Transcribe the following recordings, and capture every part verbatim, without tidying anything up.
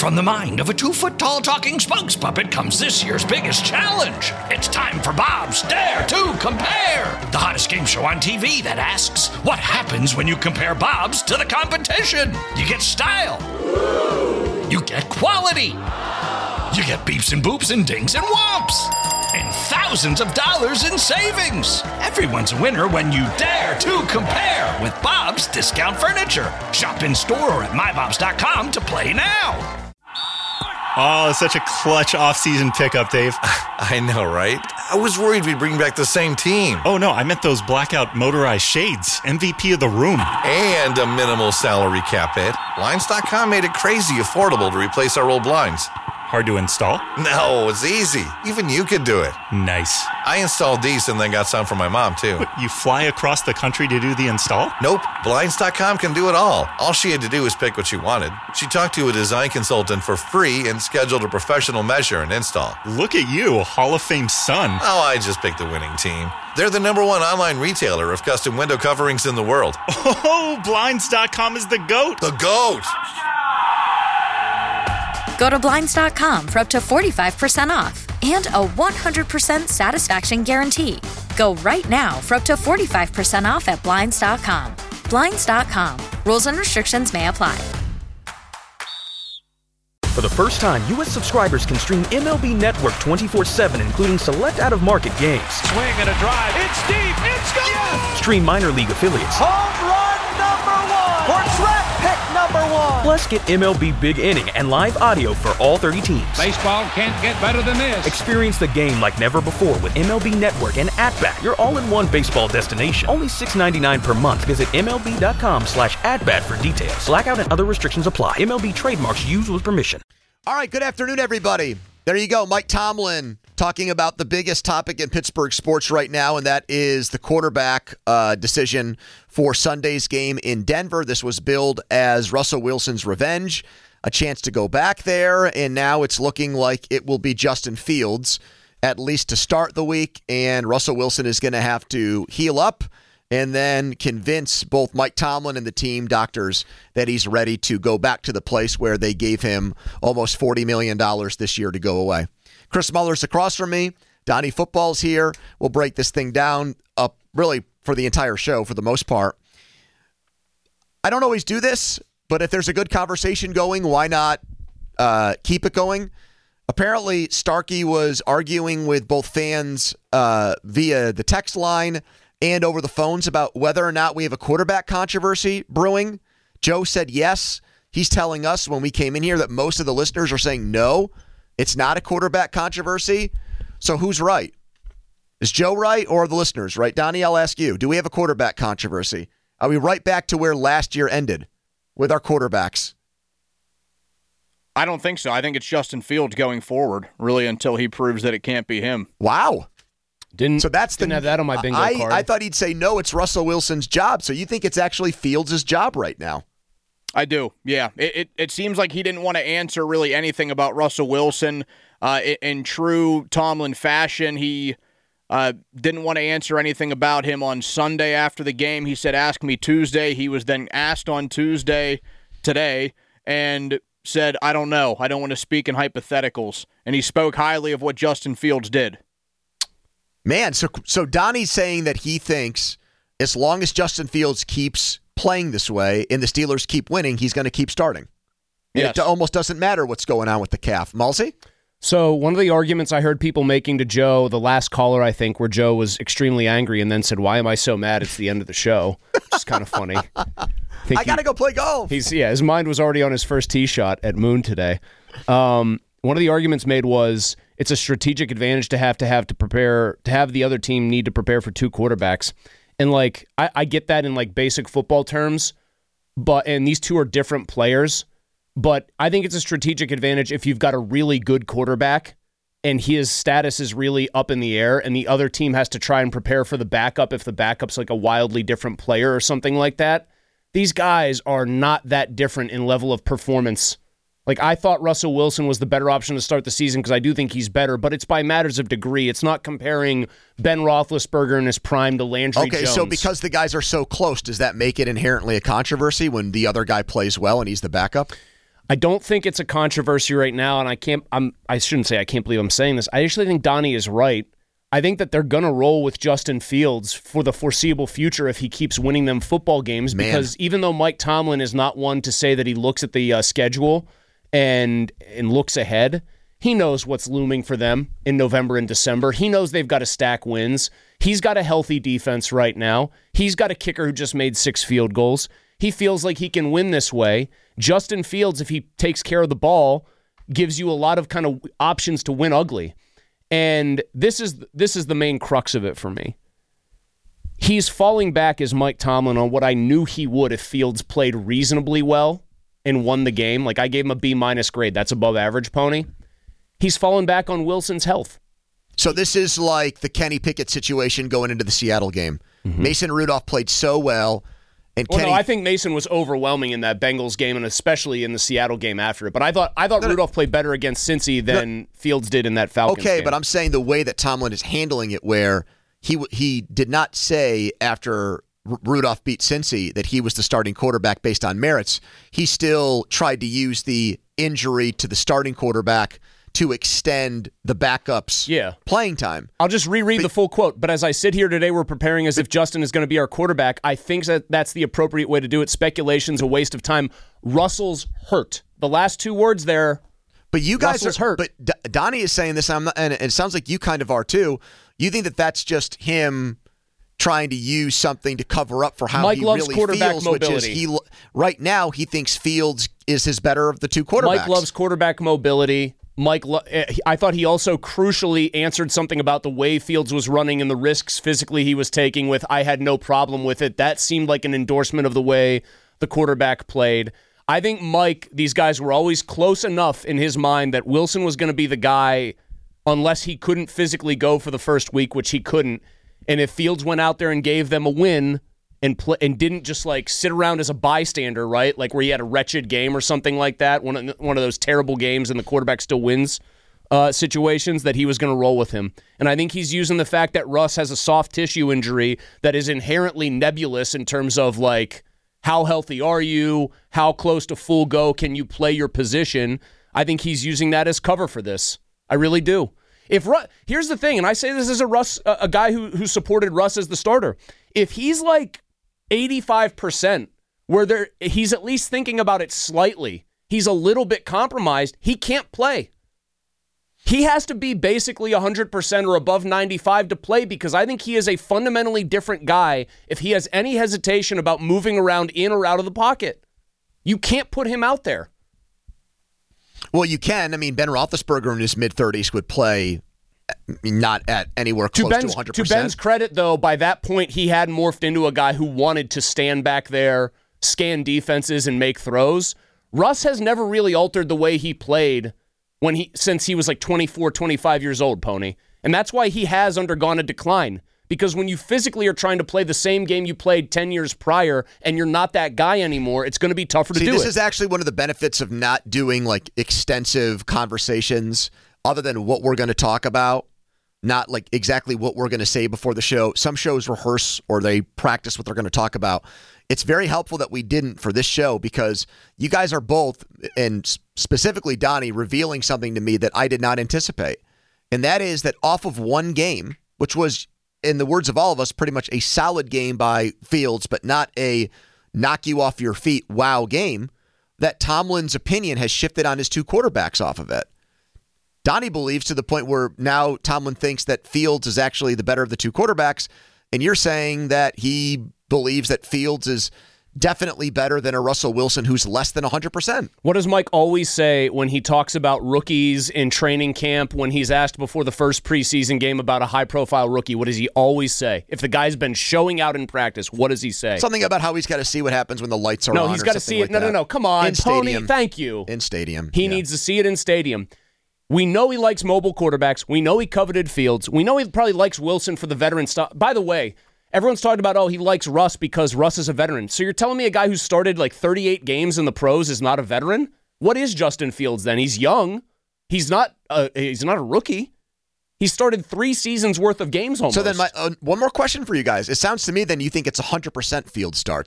From the mind of a two-foot-tall talking spokes puppet comes this year's biggest challenge. It's time for Bob's Dare to Compare, the hottest game show on T V that asks, what happens when you compare Bob's to the competition? You get style. You get quality. You get beeps and boops and dings and whomps. And thousands of dollars in savings. Everyone's a winner when you dare to compare with Bob's Discount Furniture. Shop in store or at my bobs dot com to play now. Oh, such a clutch off-season pickup, Dave. I know, right? I was worried we'd bring back the same team. Oh, no, I meant those blackout motorized shades. M V P of the room. And a minimal salary cap hit. Blinds dot com made it crazy affordable to replace our old blinds. Hard to install? No, it's easy. Even you could do it. Nice. I installed these and then got some for my mom, too. What, you fly across the country to do the install? Nope. Blinds dot com can do it all. All she had to do was pick what she wanted. She talked to a design consultant for free and scheduled a professional measure and install. Look at you, Hall of Fame son. Oh, I just picked the winning team. They're the number one online retailer of custom window coverings in the world. Oh, Blinds dot com is the GOAT. The GOAT! Go to Blinds dot com for up to forty-five percent off and a one hundred percent satisfaction guarantee. Go right now for up to forty-five percent off at Blinds dot com. Blinds dot com. Rules and restrictions may apply. For the first time, U S subscribers can stream M L B Network twenty-four seven, including select out-of-market games. Swing and a drive. It's deep. It's gone. Yes! Stream minor league affiliates. Home run number one. Or draft pick number one. Plus, get M L B Big Inning and live audio for all thirty teams. Baseball can't get better than this. Experience the game like never before with M L B Network and At-Bat, your all-in-one baseball destination. Only six dollars and ninety-nine cents per month. Visit M L B dot com slash at-bat for details. Blackout and other restrictions apply. M L B trademarks used with permission. All right, good afternoon, everybody. There you go. Mike Tomlin talking about the biggest topic in Pittsburgh sports right now, and that is the quarterback uh, decision for Sunday's game in Denver. This was billed as Russell Wilson's revenge, a chance to go back there, and now it's looking like it will be Justin Fields, at least to start the week, and Russell Wilson is going to have to heal up and then convince both Mike Tomlin and the team doctors that he's ready to go back to the place where they gave him almost forty million dollars this year to go away. Chris Muller's across from me. Donnie Football's here. We'll break this thing down up really for the entire show for the most part. I don't always do this, but if there's a good conversation going, why not uh, keep it going? Apparently, Starkey was arguing with both fans uh, via the text line and over the phones about whether or not we have a quarterback controversy brewing. Joe said yes. He's telling us when we came in here that most of the listeners are saying no, it's not a quarterback controversy. So who's right? Is Joe right or the listeners right? Donnie, I'll ask you. Do we have a quarterback controversy? Are we right back to where last year ended with our quarterbacks? I don't think so. I think it's Justin Fields going forward, really, until he proves that it can't be him. Wow. Didn't, so that's didn't the, have that on my bingo I, card. I thought he'd say, no, it's Russell Wilson's job. So you think it's actually Fields' job right now? I do, yeah. It it, it seems like he didn't want to answer really anything about Russell Wilson. Uh, in, in true Tomlin fashion, he uh, didn't want to answer anything about him on Sunday after the game. He said, ask me Tuesday. He was then asked on Tuesday today and said, I don't know. I don't want to speak in hypotheticals. And he spoke highly of what Justin Fields did. Man, so so Donnie's saying that he thinks as long as Justin Fields keeps playing this way and the Steelers keep winning, he's going to keep starting. Yes. It almost doesn't matter what's going on with the calf. Mulsey? So one of the arguments I heard people making to Joe, the last caller, I think, where Joe was extremely angry and then said, why am I so mad? It's the end of the show. Which is kind of funny. I, I got to go play golf. He's Yeah, his mind was already on his first tee shot at Moon today. Um, one of the arguments made was it's a strategic advantage to have to have to prepare, to have the other team need to prepare for two quarterbacks. And, like, I, I get that in, like, basic football terms, but and these two are different players, but I think it's a strategic advantage if you've got a really good quarterback and his status is really up in the air and the other team has to try and prepare for the backup if the backup's, like, a wildly different player or something like that. These guys are not that different in level of performance. Like, I thought Russell Wilson was the better option to start the season because I do think he's better, but it's by matters of degree. It's not comparing Ben Roethlisberger in his prime to Landry okay, Jones. So because the guys are so close, does that make it inherently a controversy when the other guy plays well and he's the backup? I don't think it's a controversy right now, and I can't. I'm. I shouldn't say I can't believe I'm saying this. I actually think Donnie is right. I think that they're gonna roll with Justin Fields for the foreseeable future if he keeps winning them football games. Man. Because even though Mike Tomlin is not one to say that he looks at the uh, schedule and and looks ahead, he knows what's looming for them in November and December. He knows they've got to stack wins. He's got a healthy defense right now. He's got a kicker who just made six field goals. He feels like he can win this way. Justin Fields, if he takes care of the ball, gives you a lot of kind of options to win ugly. And this is this is the main crux of it for me. He's falling back as Mike Tomlin on what I knew he would if Fields played reasonably well and won the game. Like I gave him a B-minus grade. That's above average, Pony. He's fallen back on Wilson's health. So this is like the Kenny Pickett situation going into the Seattle game. Mm-hmm. Mason Rudolph played so well. And well, Kenny, no, I think Mason was overwhelming in that Bengals game, and especially in the Seattle game after it. But I thought I thought no, Rudolph played better against Cincy than no, Fields did in that Falcons okay, game. But I'm saying the way that Tomlin is handling it, where he he did not say after R- Rudolph beat Cincy that he was the starting quarterback based on merits. He still tried to use the injury to the starting quarterback to extend the backup's yeah. playing time. I'll just reread but, the full quote. But as I sit here today, we're preparing as if Justin is going to be our quarterback. I think that that's the appropriate way to do it. Speculation's a waste of time. Russell's hurt. The last two words there. But you guys Russell's are hurt. But D- Donnie is saying this, I'm not, and it sounds like you kind of are too. You think that that's just him trying to use something to cover up for how Mike he loves really quarterback feels, mobility. which is he right now he thinks Fields is his better of the two quarterbacks. Mike loves quarterback mobility. Mike, I thought he also crucially answered something about the way Fields was running and the risks physically he was taking with, I had no problem with it. That seemed like an endorsement of the way the quarterback played. I think Mike, these guys were always close enough in his mind that Wilson was going to be the guy unless he couldn't physically go for the first week, which he couldn't. And if Fields went out there and gave them a win and play, and didn't just like sit around as a bystander, right? Like where he had a wretched game or something like that, one of, one of those terrible games and the quarterback still wins uh, situations, that he was going to roll with him. And I think he's using the fact that Russ has a soft tissue injury that is inherently nebulous in terms of like, how healthy are you? How close to full go can you play your position? I think he's using that as cover for this. I really do. If Russ, here's the thing, and I say this as a Russ, a guy who who supported Russ as the starter. If he's like eighty-five percent, where there he's at least thinking about it slightly, he's a little bit compromised, he can't play. He has to be basically one hundred percent or above ninety-five to play, because I think he is a fundamentally different guy if he has any hesitation about moving around in or out of the pocket. You can't put him out there. Well, you can. I mean, Ben Roethlisberger in his mid-thirties would play not at anywhere close to, Ben's, one hundred percent. To Ben's credit, though, by that point, he had morphed into a guy who wanted to stand back there, scan defenses, and make throws. Russ has never really altered the way he played when he since he was like twenty-four, twenty-five years old, Pony. And that's why he has undergone a decline. Because when you physically are trying to play the same game you played ten years prior and you're not that guy anymore, it's going to be tougher to See, do this it. is actually one of the benefits of not doing like extensive conversations other than what we're going to talk about, not like exactly what we're going to say before the show. Some shows rehearse or they practice what they're going to talk about. It's very helpful that we didn't for this show because you guys are both, and specifically Donnie, revealing something to me that I did not anticipate. And that is that off of one game, which was, in the words of all of us, pretty much a solid game by Fields, but not a knock you off your feet wow game, that Tomlin's opinion has shifted on his two quarterbacks off of it. Donnie believes to the point where now Tomlin thinks that Fields is actually the better of the two quarterbacks, and you're saying that he believes that Fields is definitely better than a Russell Wilson who's less than one hundred percent. What does Mike always say when he talks about rookies in training camp, when he's asked before the first preseason game about a high-profile rookie? What does he always say? If the guy's been showing out in practice, what does he say? Something about how he's got to see what happens when the lights are no, on. No, he's got to see it. Like no, that. no, no. Come on, in Tony. Stadium. Thank you. In stadium. He yeah. needs to see it in stadium. We know he likes mobile quarterbacks. We know he coveted Fields. We know he probably likes Wilson for the veteran stuff. By the way, everyone's talking about, oh, he likes Russ because Russ is a veteran. So you're telling me a guy who started like thirty-eight games in the pros is not a veteran? What is Justin Fields then? He's young. He's not a, he's not a rookie. He started three seasons worth of games almost. So then my uh, one more question for you guys. It sounds to me then you think it's one hundred percent Fields starts.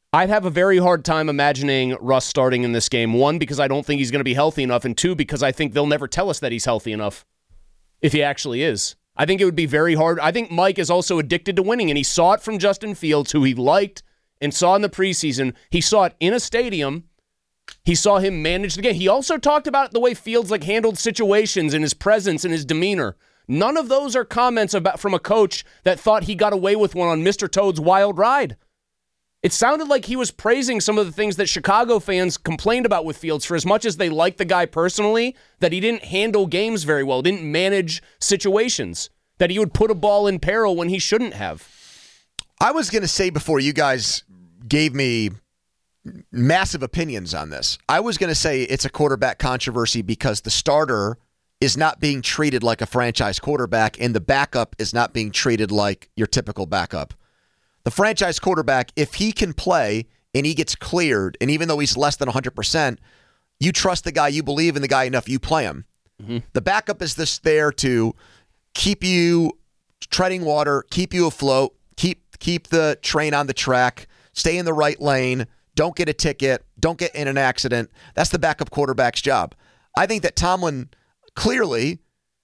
I'd have a very hard time imagining Russ starting in this game. One, because I don't think he's going to be healthy enough, and two, because I think they'll never tell us that he's healthy enough if he actually is. I think it would be very hard. I think Mike is also addicted to winning, and he saw it from Justin Fields, who he liked and saw in the preseason. He saw it in a stadium. He saw him manage the game. He also talked about the way Fields like handled situations and his presence and his demeanor. None of those are comments about from a coach that thought he got away with one on Mister Toad's wild ride. It sounded like he was praising some of the things that Chicago fans complained about with Fields for as much as they liked the guy personally, that he didn't handle games very well, didn't manage situations, that he would put a ball in peril when he shouldn't have. I was going to say before you guys gave me massive opinions on this, I was going to say it's a quarterback controversy because the starter is not being treated like a franchise quarterback and the backup is not being treated like your typical backup. The franchise quarterback, if he can play and he gets cleared, and even though he's less than one hundred percent, you trust the guy, you believe in the guy enough, you play him. Mm-hmm. The backup is this there to keep you treading water, keep you afloat, keep keep the train on the track, stay in the right lane, don't get a ticket, don't get in an accident. That's the backup quarterback's job. I think that Tomlin clearly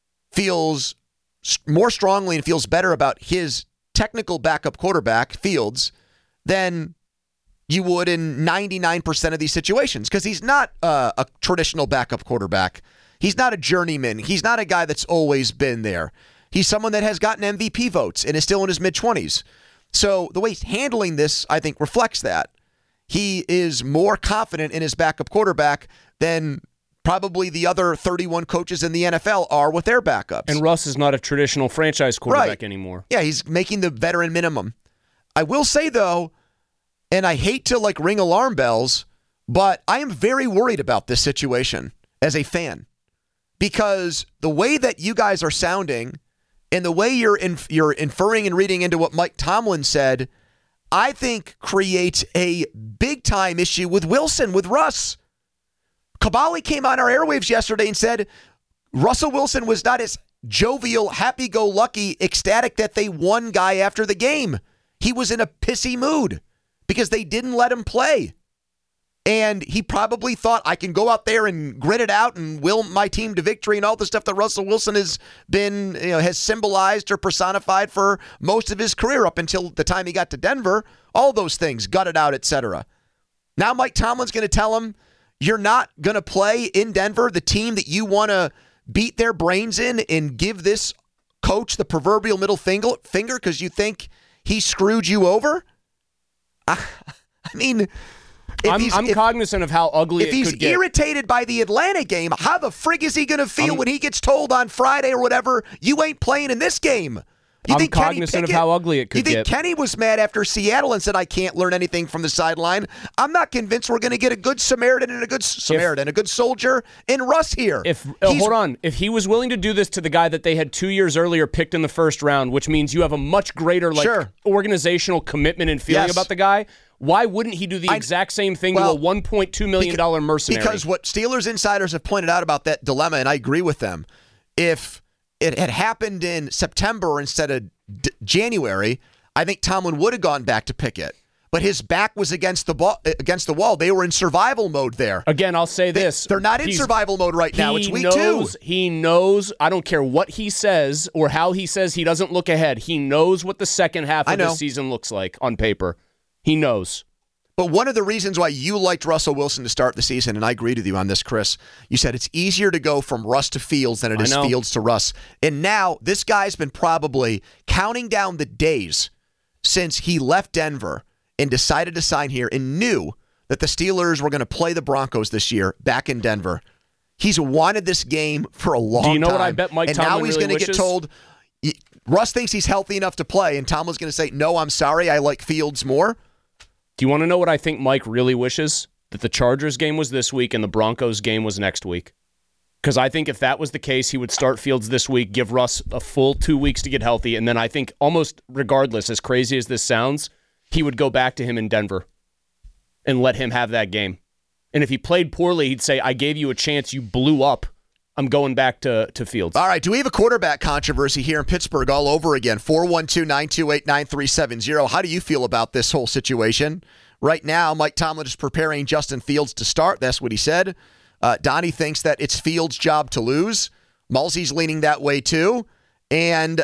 feels more strongly and feels better about his technical backup quarterback, Fields, than you would in ninety-nine percent of these situations because he's not uh, a traditional backup quarterback. He's not a journeyman. He's not a guy that's always been there. He's someone that has gotten M V P votes and is still in his mid-twenties. So the way he's handling this, I think, reflects that. He is more confident in his backup quarterback than probably the other thirty-one coaches in the N F L are with their backups. And Russ is not a traditional franchise quarterback right. anymore. Yeah, he's making the veteran minimum. I will say, though, and I hate to like ring alarm bells, but I am very worried about this situation as a fan because the way that you guys are sounding and the way you're inf- you're inferring and reading into what Mike Tomlin said, I think creates a big-time issue with Wilson, with Russ. Cavalli came on our airwaves yesterday and said Russell Wilson was not as jovial, happy-go-lucky, ecstatic that they won guy after the game. He was in a pissy mood because they didn't let him play. And he probably thought, I can go out there and grit it out and will my team to victory and all the stuff that Russell Wilson has been, you know, has symbolized or personified for most of his career up until the time he got to Denver. All those things, gutted out, et cetera. Now Mike Tomlin's going to tell him, you're not going to play in Denver, the team that you want to beat their brains in and give this coach the proverbial middle finger because you think he screwed you over? I, I mean... I'm, I'm if, cognizant of how ugly it if he's could get. irritated by the Atlanta game, how the frig is he going to feel I'm, when he gets told on Friday or whatever, you ain't playing in this game? You I'm think cognizant Pickett, of how ugly it could get. You think get. Kenny was mad after Seattle and said, I can't learn anything from the sideline? I'm not convinced we're going to get a good Samaritan and a good Samaritan, if, a good soldier in Russ here. If uh, Hold on. If he was willing to do this to the guy that they had two years earlier picked in the first round, which means you have a much greater like sure. organizational commitment and feeling yes. about the guy, why wouldn't he do the exact same thing well, to a one point two million dollars because, mercenary? Because what Steelers insiders have pointed out about that dilemma, and I agree with them, if it had happened in September instead of D- January, I think Tomlin would have gone back to Pickett. But his back was against the ball, against the wall. They were in survival mode there. Again, I'll say they, this. They're not in He's, survival mode right now. It's week knows, two. He knows, I don't care what he says or how he says he doesn't look ahead. He knows what the second half of the season looks like on paper. He knows. But one of the reasons why you liked Russell Wilson to start the season, and I agreed with you on this, Chris, you said it's easier to go from Russ to Fields than it is Fields to Russ. And now this guy's been probably counting down the days since he left Denver and decided to sign here and knew that the Steelers were going to play the Broncos this year back in Denver. He's wanted this game for a long time. Do you know time. what I bet Mike and Tomlin now he's really going to get told, Russ thinks he's healthy enough to play, and Tomlin's going to say, no, I'm sorry, I like Fields more. Do you want to know what I think Mike really wishes? That the Chargers game was this week and the Broncos game was next week. Because I think if that was the case, he would start Fields this week, give Russ a full two weeks to get healthy, and then I think almost regardless, as crazy as this sounds, he would go back to him in Denver and let him have that game. And if he played poorly, he'd say, I gave you a chance, you blew up. I'm going back to, to Fields. All right, do we have a quarterback controversy here in Pittsburgh all over again? four one two, nine two eight, nine three seven zero. How do you feel about this whole situation? Right now, Mike Tomlin is preparing Justin Fields to start. That's what he said. Uh, Donnie thinks that it's Fields' job to lose. Mulsey's leaning that way too. And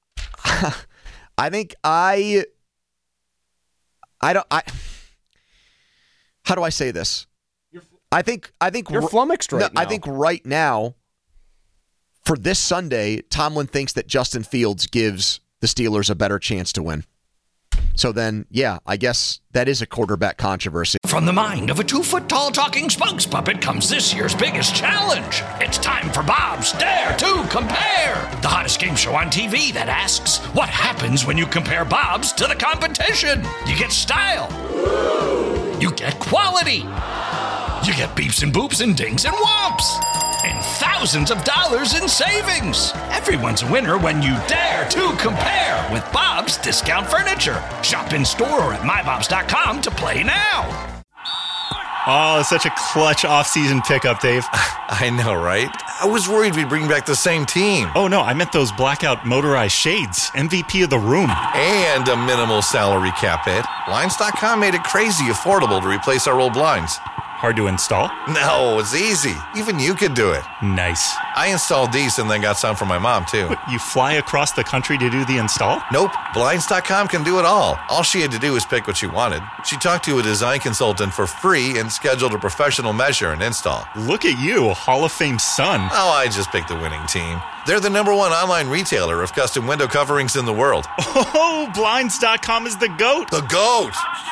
I think I, I don't, I, how do I say this? I think, I think You're flummoxed right no, now. I think right now, for this Sunday, Tomlin thinks that Justin Fields gives the Steelers a better chance to win. So then, yeah, I guess that is a quarterback controversy. From the mind of a two-foot-tall talking spokes puppet comes this year's biggest challenge. It's time for Bob's Dare to Compare, the hottest game show on T V that asks, what happens when you compare Bob's to the competition? You get style. You get quality. You get beeps and boops and dings and whomps. And thousands of dollars in savings. Everyone's a winner when you dare to compare with Bob's Discount Furniture. Shop in store or at my bobs dot com to play now. Oh, such a clutch off-season pickup, Dave. I know, right? I was worried we'd bring back the same team. Oh, no, I meant those blackout motorized shades. M V P of the room. And a minimal salary cap hit. Blinds dot com made it crazy affordable to replace our old blinds. Hard to install? No, it's easy. Even you could do it. Nice. I installed these and then got some for my mom, too. What, you fly across the country to do the install? Nope. Blinds dot com can do it all. All she had to do was pick what she wanted. She talked to a design consultant for free and scheduled a professional measure and install. Look at you, Hall of Fame son. Oh, I just picked the winning team. They're the number one online retailer of custom window coverings in the world. Oh, Blinds dot com is the GOAT. The GOAT!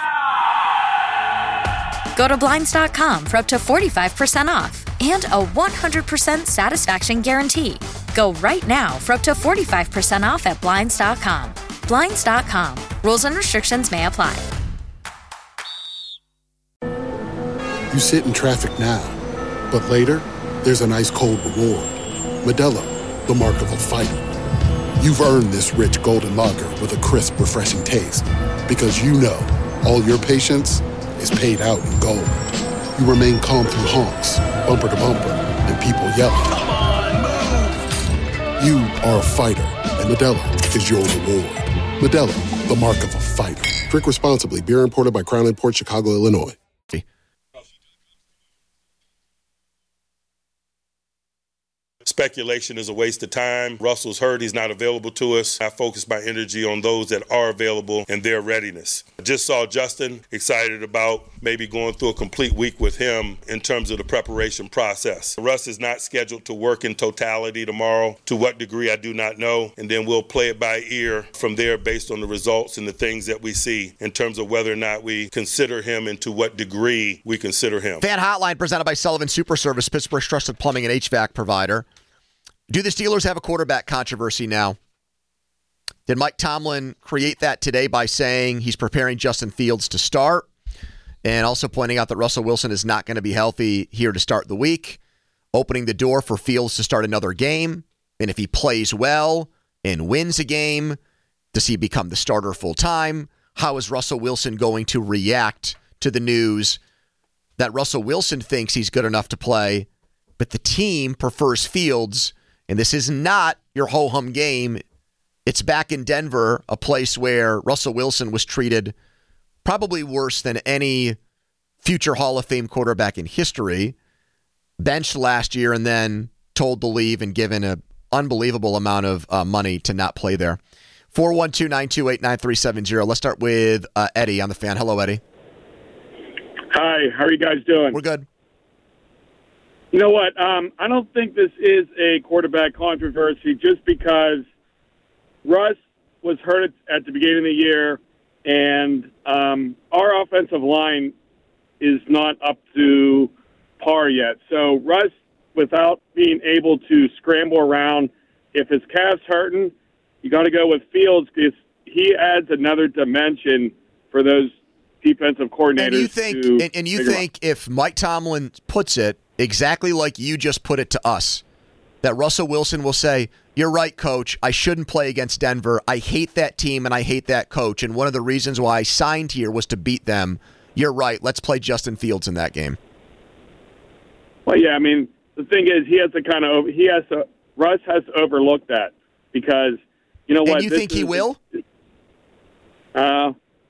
Go to Blinds dot com for up to forty-five percent off and a one hundred percent satisfaction guarantee. Go right now for up to forty-five percent off at Blinds dot com. Blinds dot com. Rules and restrictions may apply. You sit in traffic now, but later, there's an ice-cold reward. Modelo, the mark of a fighter. You've earned this rich golden lager with a crisp, refreshing taste. Because you know, all your patience is paid out in gold. You remain calm through honks, bumper to bumper, and people yelling. Come on, move! You are a fighter, and Modelo is your reward. Modelo, the mark of a fighter. Drink responsibly. Beer imported by Crown Imports, Chicago, Illinois. Speculation is a waste of time. Russell's hurt. He's not available to us. I focus my energy on those that are available and their readiness. I just saw Justin, excited about maybe going through a complete week with him in terms of the preparation process. Russ is not scheduled to work in totality tomorrow. To what degree, I do not know. And then we'll play it by ear from there based on the results and the things that we see in terms of whether or not we consider him and to what degree we consider him. Fan Hotline presented by Sullivan Super Service, Pittsburgh's trusted plumbing and H V A C provider. Do the Steelers have a quarterback controversy now? Did Mike Tomlin create that today by saying he's preparing Justin Fields to start and also pointing out that Russell Wilson is not going to be healthy here to start the week, opening the door for Fields to start another game? And if he plays well and wins a game, does he become the starter full time? How is Russell Wilson going to react to the news that Russell Wilson thinks he's good enough to play, but the team prefers Fields? And this is not your ho-hum game. It's back in Denver, a place where Russell Wilson was treated probably worse than any future Hall of Fame quarterback in history. Benched last year and then told to leave and given an unbelievable amount of uh, money to not play there. four one two, nine two eight, nine three seven zero. Let's start with uh, Eddie on the Fan. Hello, Eddie. Hi, how are you guys doing? We're good. You know what? Um, I don't think this is a quarterback controversy just because Russ was hurt at the beginning of the year, and um, our offensive line is not up to par yet. So Russ, without being able to scramble around, if his calf's hurting, you got to go with Fields because he adds another dimension for those defensive coordinators. And you think, to and, and you figure think if Mike Tomlin puts it exactly like you just put it to us, that Russell Wilson will say, "You're right, coach. I shouldn't play against Denver. I hate that team and I hate that coach. And one of the reasons why I signed here was to beat them. You're right. Let's play Justin Fields in that game." Well, yeah, I mean, the thing is, he has to kind of, he has to, Russ has to overlook that because, you know what? And you this think he is, will? Uh,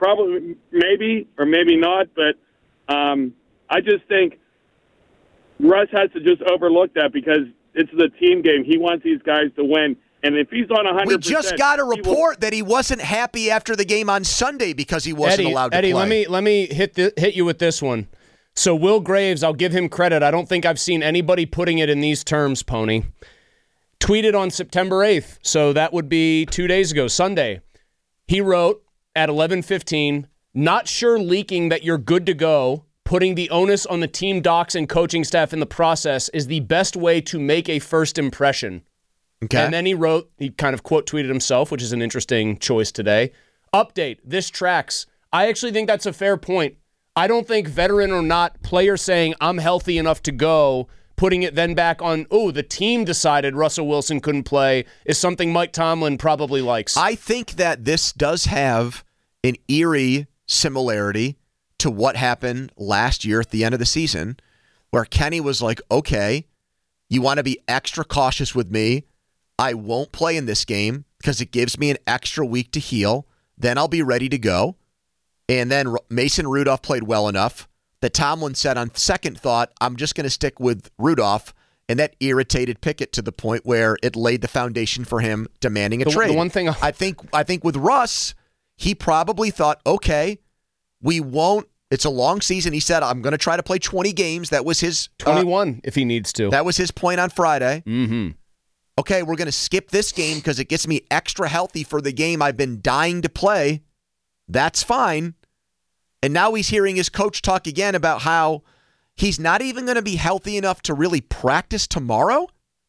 probably, maybe, or maybe not, but um, I just think Russ has to just overlook that because it's the team game. He wants these guys to win. And if he's on one hundred percent... We just got a report that he wasn't happy after the game on Sunday because he wasn't Eddie, allowed to Eddie, play. let me, let me hit, the, hit you with this one. So Will Graves, I'll give him credit. I don't think I've seen anybody putting it in these terms, Pony. Tweeted on September eighth, so that would be two days ago, Sunday. He wrote at eleven fifteen, not sure leaking that you're good to go, putting the onus on the team docs and coaching staff in the process is the best way to make a first impression. Okay. And then he wrote, he kind of quote tweeted himself, which is an interesting choice today. Update, this tracks. I actually think that's a fair point. I don't think veteran or not, player saying I'm healthy enough to go, putting it then back on, oh, the team decided Russell Wilson couldn't play, is something Mike Tomlin probably likes. I think that this does have an eerie similarity to what happened last year at the end of the season, where Kenny was like, okay, you want to be extra cautious with me. I won't play in this game because it gives me an extra week to heal. Then I'll be ready to go. And then Mason Rudolph played well enough that Tomlin said on second thought, I'm just going to stick with Rudolph. And that irritated Pickett to the point where it laid the foundation for him demanding a the, trade. The one thing I think, I think with Russ, he probably thought, okay, we won't. It's a long season. He said, I'm going to try to play twenty games. That was his... twenty-one uh, if he needs to. That was his point on Friday. Mm-hmm. Okay, we're going to skip this game because it gets me extra healthy for the game I've been dying to play. That's fine. And now he's hearing his coach talk again about how he's not even going to be healthy enough to really practice tomorrow?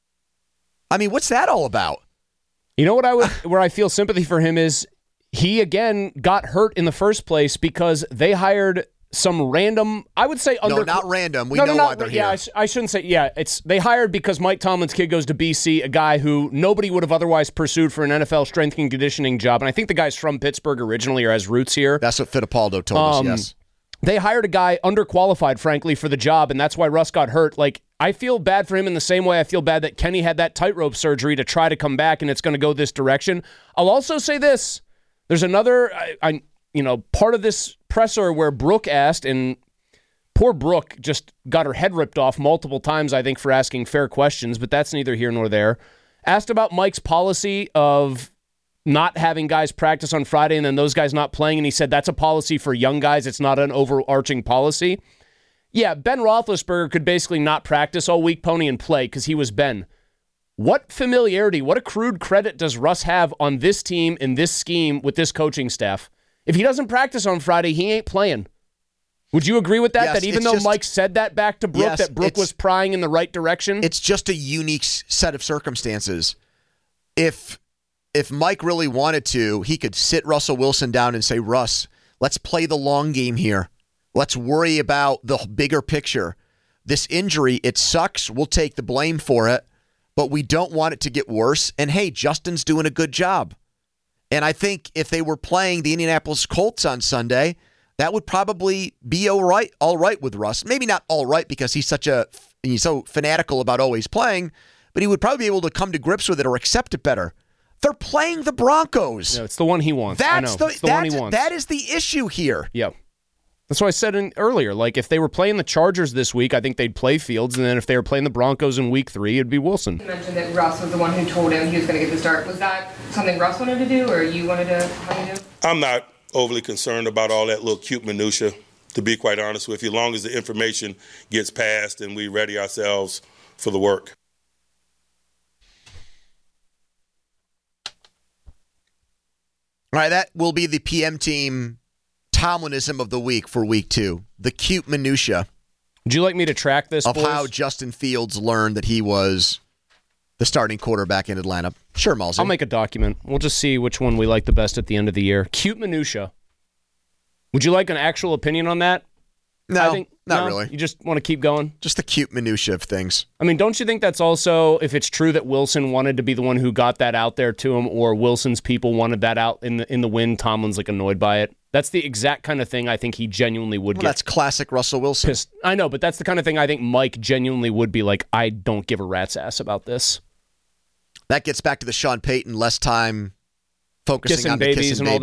I mean, what's that all about? You know what I would, where I feel sympathy for him is he, again, got hurt in the first place because they hired some random, I would say under... No, not random. We no, know no, why not, they're yeah, here. I, sh- I shouldn't say, yeah, it's they hired because Mike Tomlin's kid goes to B C, a guy who nobody would have otherwise pursued for an N F L strength and conditioning job. And I think the guy's from Pittsburgh originally or has roots here. That's what Fittipaldo told um, us, yes. They hired a guy underqualified, frankly, for the job, and that's why Russ got hurt. Like, I feel bad for him in the same way I feel bad that Kenny had that tightrope surgery to try to come back, and it's going to go this direction. I'll also say this. There's another, I, I, you know, part of this presser where Brooke asked, and poor Brooke just got her head ripped off multiple times, I think, for asking fair questions, but that's neither here nor there. Asked about Mike's policy of not having guys practice on Friday and then those guys not playing, and he said that's a policy for young guys. It's not an overarching policy. Yeah, Ben Roethlisberger could basically not practice all week, Pony, and play because he was Ben. What familiarity, what accrued credit does Russ have on this team in this scheme with this coaching staff? If he doesn't practice on Friday, he ain't playing. Would you agree with that? Yes, that even though just, Mike said that back to Brooke, yes, that Brooke was prying in the right direction? It's just a unique set of circumstances. If if Mike really wanted to, he could sit Russell Wilson down and say, Russ, let's play the long game here. Let's worry about the bigger picture. This injury, it sucks. We'll take the blame for it, but we don't want it to get worse. And hey, Justin's doing a good job. And I think if they were playing the Indianapolis Colts on Sunday, that would probably be all right, all right with Russ. Maybe not all right because he's such a he's so fanatical about always playing, but he would probably be able to come to grips with it or accept it better. They're playing the Broncos. No, it's the one he wants. That's I know. the, it's the that's, one he wants. That is the issue here. Yeah. That's what I said in, earlier. Like, if they were playing the Chargers this week, I think they'd play Fields, and then if they were playing the Broncos in week three, it'd be Wilson. You mentioned that Russ was the one who told him he was going to get the start. Was that something Russ wanted to do, or you wanted to have him do? I'm not overly concerned about all that little cute minutia, to be quite honest with you, as long as the information gets passed and we ready ourselves for the work. All right, that will be the P M team Tomlinism of the week for week two. The cute minutia. Would you like me to track this, of boys? how Justin Fields learned that he was the starting quarterback in Atlanta? Sure, Malsey. I'll make a document. We'll just see which one we like the best at the end of the year. Cute minutia. Would you like an actual opinion on that? No, I think, not no? really. You just want to keep going? Just the cute minutia of things. I mean, don't you think that's also, if it's true that Wilson wanted to be the one who got that out there to him, or Wilson's people wanted that out in the in the wind, Tomlin's like annoyed by it? That's the exact kind of thing I think he genuinely would well, get. That's classic Russell Wilson. Pissed. I know, but that's the kind of thing I think Mike genuinely would be like, I don't give a rat's ass about this. That gets back to the Sean Payton less time focusing kissing on the babies kissing and all babies. that.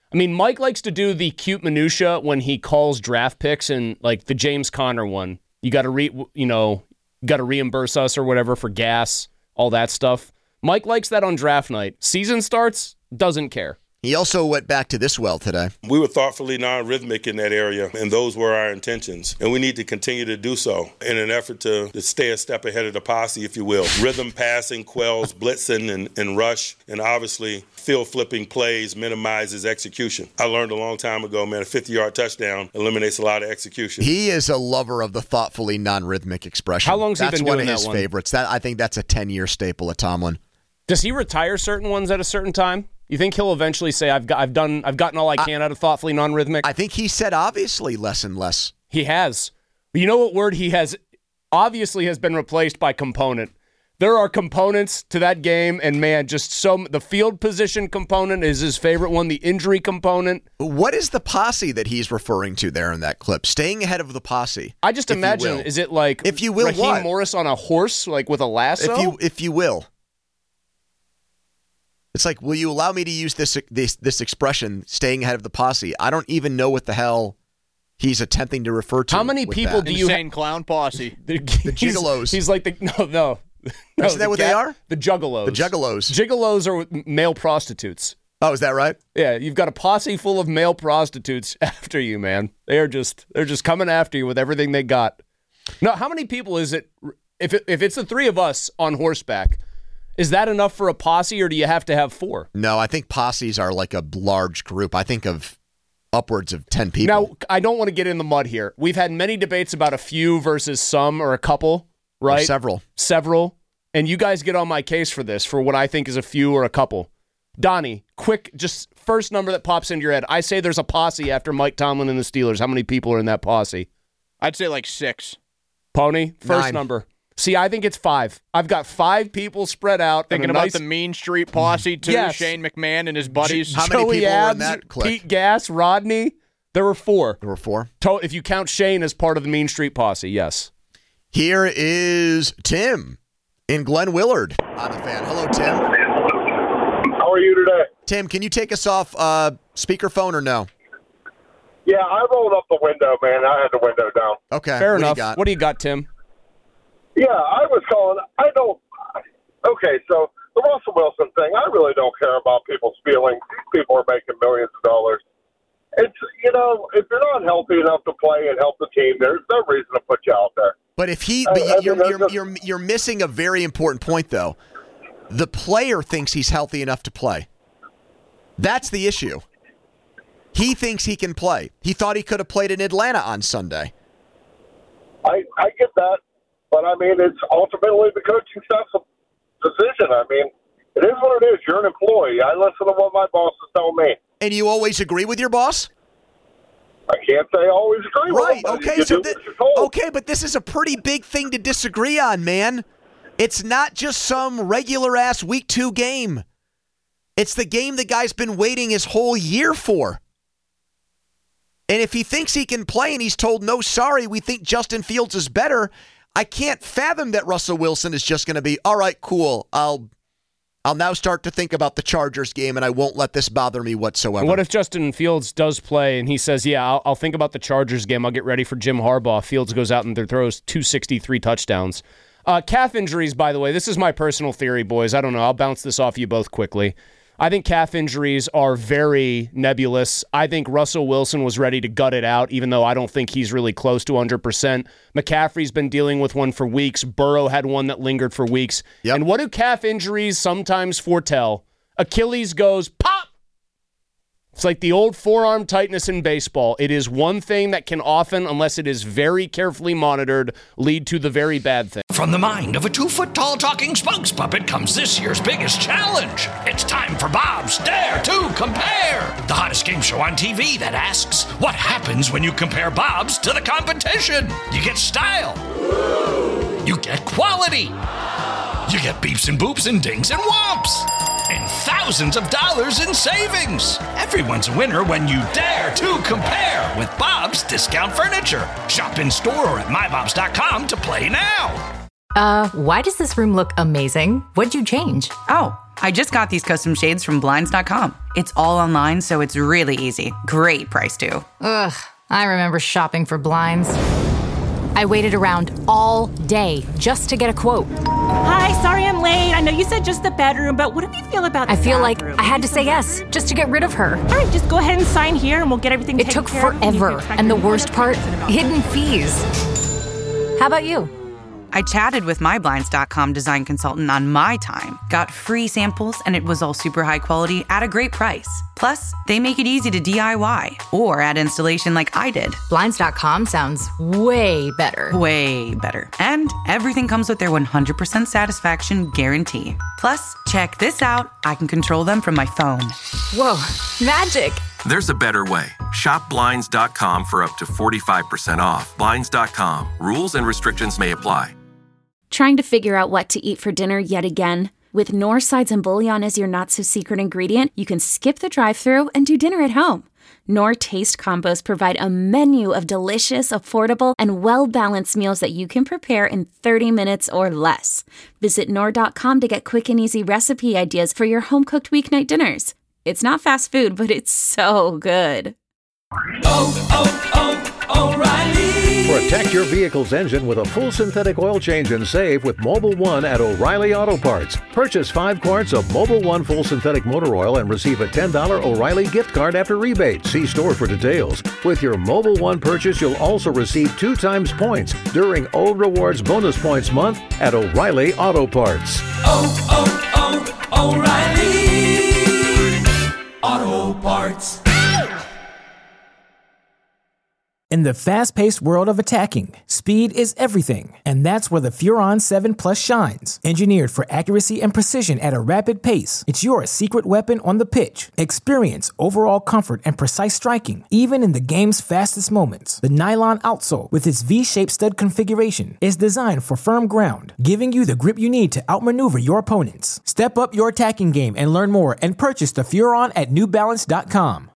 I mean, Mike likes to do the cute minutia when he calls draft picks, and like the James Conner one. You got to re, you know, got to reimburse us or whatever for gas, all that stuff. Mike likes that on draft night. Season starts, doesn't care. He also went back to this well today. We were thoughtfully non-rhythmic in that area, and those were our intentions. And we need to continue to do so in an effort to, to stay a step ahead of the posse, if you will. Rhythm passing quells blitzing and, and rush, and obviously field flipping plays minimizes execution. I learned a long time ago, man, a fifty-yard touchdown eliminates a lot of execution. He is a lover of the thoughtfully non-rhythmic expression. How long's he that's been doing one of that his one? favorites. That I think that's a ten-year staple of Tomlin. Does he retire certain ones at a certain time? You think he'll eventually say, "I've got, I've done, I've gotten all I can I, out of thoughtfully non-rhythmic"? I think he said obviously less and less. He has. You know what word he has obviously has been replaced by component. There are components to that game, and man, just so the field position component is his favorite one. The injury component. What is the posse that he's referring to there in that clip? Staying ahead of the posse. I just imagine, is it like if you will, Raheem what? Morris on a horse, like with a lasso? If you, if you will. It's like, will you allow me to use this this this expression, staying ahead of the posse? I don't even know what the hell he's attempting to refer to. How many people that. do you Insane clown posse? The, the gigolos. He's, he's like the no no. no Isn't that the what ga- they are? The juggalos. The juggalos. Gigolos are male prostitutes. Oh, is that right? Yeah, you've got a posse full of male prostitutes after you, man. They are just they're just coming after you with everything they got. No, how many people is it? If it, if it's the three of us on horseback, is that enough for a posse, or do you have to have four? No, I think posses are like a large group. I think of upwards of ten people. Now, I don't want to get in the mud here. We've had many debates about a few versus some or a couple, right? Or several. Several. And you guys get on my case for this, for what I think is a few or a couple. Donnie, quick, just first number that pops into your head. I say there's a posse after Mike Tomlin and the Steelers. How many people are in that posse? I'd say like six. Pony, first Nine. number. See, I think it's five. I've got five people spread out. Thinking on a about nice, the Mean Street posse, too. Yes. Shane McMahon and his buddies. How many Joey people were in Abs, that clique? Pete Gass, Rodney. There were four. There were four. To- if you count Shane as part of the Mean Street posse, yes. Here is Tim in Glen Willard on the fan. Hello, Tim. How are you today? Tim, can you take us off uh, speakerphone or no? Yeah, I rolled up the window, man. I had the window down. Okay. Fair what enough. Do you got? What do you got, Tim? Yeah, I was calling. I don't. Okay, so the Russell Wilson thing, I really don't care about people's feelings. These people are making millions of dollars. It's, you know, if you're not healthy enough to play and help the team, there's no reason to put you out there. But if he, I- but I mean, you're, that's you're, just- you're, you're missing a very important point, though. The player thinks he's healthy enough to play. That's the issue. He thinks he can play. He thought he could have played in Atlanta on Sunday. I, I get that, but I mean, it's ultimately the coaching staff's decision. I mean, it is what it is. You're an employee. I listen to what my boss is telling me. And you always agree with your boss? I can't say I always agree with Right. him, but Okay. you So do thi- what you're told. okay, but this is a pretty big thing to disagree on, man. It's not just some regular ass week two game. It's the game the guy's been waiting his whole year for. And if he thinks he can play and he's told, no, sorry, we think Justin Fields is better, I can't fathom that Russell Wilson is just going to be, all right, cool, I'll I'll now start to think about the Chargers game and I won't let this bother me whatsoever. What if Justin Fields does play and he says, yeah, I'll, I'll think about the Chargers game. I'll get ready for Jim Harbaugh. Fields goes out and throws two sixty-three touchdowns. Uh, calf injuries, by the way, this is my personal theory, boys. I don't know. I'll bounce this off you both quickly. I think calf injuries are very nebulous. I think Russell Wilson was ready to gut it out, even though I don't think he's really close to one hundred percent. McCaffrey's been dealing with one for weeks. Burrow had one that lingered for weeks. Yep. And what do calf injuries sometimes foretell? Achilles goes pop! It's like the old forearm tightness in baseball. It is one thing that can often, unless it is very carefully monitored, lead to the very bad thing. From the mind of a two-foot-tall talking spokes puppet comes this year's biggest challenge. It's time for Bob's Dare to Compare, the hottest game show on T V that asks, what happens when you compare Bob's to the competition? You get style. You get quality. You get beeps and boops and dings and whomps. And thousands of dollars in savings. Everyone's a winner when you dare to compare with Bob's Discount Furniture. Shop in store or at my bobs dot com to play now. Uh, why does this room look amazing? What'd you change? Oh, I just got these custom shades from Blinds dot com. It's all online, so it's really easy. Great price, too. Ugh, I remember shopping for blinds. I waited around all day just to get a quote. Hi, sorry I'm late. I know you said just the bedroom, but what do you feel about the I feel bathroom? like I had to say yes just to get rid of her. All right, just go ahead and sign here and we'll get everything It taken took care of. forever, and the worst part, hidden fees. How about you? I chatted with my Blinds dot com design consultant on my time, got free samples, and it was all super high quality at a great price. Plus, they make it easy to D I Y or add installation like I did. Blinds dot com sounds way better. Way better. And everything comes with their one hundred percent satisfaction guarantee. Plus, check this out. I can control them from my phone. Whoa, magic. There's a better way. Shop Blinds dot com for up to forty-five percent off. Blinds dot com. Rules and restrictions may apply. Trying to figure out what to eat for dinner yet again? With Knorr Sides and Bouillon as your not-so-secret ingredient, you can skip the drive-thru and do dinner at home. Knorr Taste Combos provide a menu of delicious, affordable, and well-balanced meals that you can prepare in thirty minutes or less. Visit Knorr dot com to get quick and easy recipe ideas for your home-cooked weeknight dinners. It's not fast food, but it's so good. Oh, oh, oh, O'Reilly. Protect your vehicle's engine with a full synthetic oil change and save with Mobil one at O'Reilly Auto Parts. Purchase five quarts of Mobil one full synthetic motor oil and receive a ten dollars O'Reilly gift card after rebate. See store for details. With your Mobil one purchase, you'll also receive two times points during O Rewards Bonus Points Month at O'Reilly Auto Parts. Oh, oh, oh, O'Reilly Auto Parts. In the fast-paced world of attacking, speed is everything, and that's where the Furon seven Plus shines. Engineered for accuracy and precision at a rapid pace, it's your secret weapon on the pitch. Experience overall comfort and precise striking, even in the game's fastest moments. The nylon outsole, with its V-shaped stud configuration, is designed for firm ground, giving you the grip you need to outmaneuver your opponents. Step up your attacking game and learn more and purchase the Furon at New Balance dot com.